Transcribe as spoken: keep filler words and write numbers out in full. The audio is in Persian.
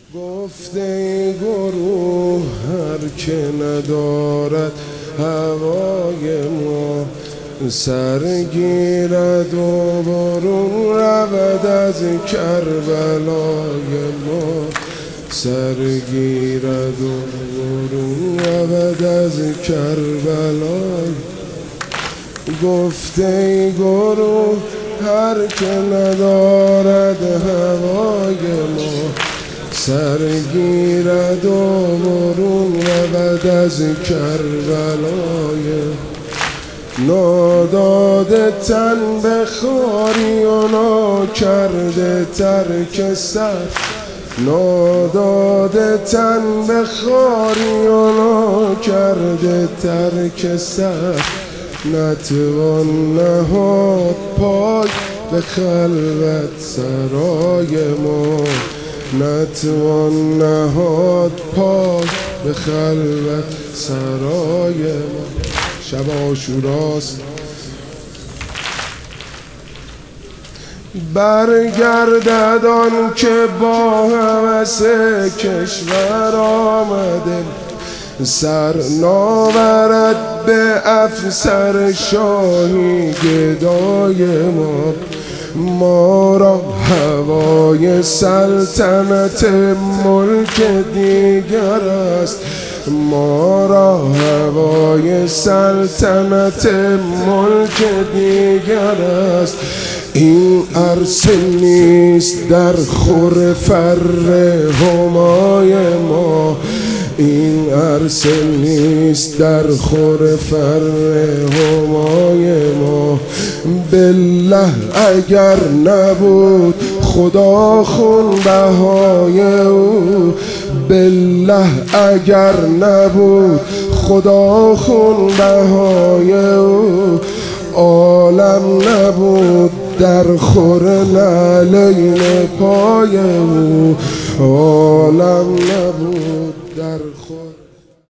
گفته ای گروه هر که ندارد هوای ما سرگیرد و برون رود از کربلای ما سرگیرد و برون رود از کربلای. گفته ای گروه هر که ندارد هوای ما سرگیرد و برون رود از کربلای. ناداده تن به خواری و ناکرده ترک سر ناداده تن به خواری و ناکرده ترک سر نتوان نهاد پای به خلوت سرای ما نتوان نهاد پای به خلوت سرای ما. شب عاشوراست برگردد آن که با هوس کشور آمده سر ناورد به افسر شاهی گدای ما. ما را هوای سلطنت ملک دیگر است ما را هوای سلطنت ملک دیگر است. این عرصه نیست در خور فر همای ما این عرصه نیست در خور فر همای ما. بالله اگر نبود خدا خون بهای او بالله اگر نبود خدا خون بهای او عالم نبود در خور نعلین پای او عالم نبود در خور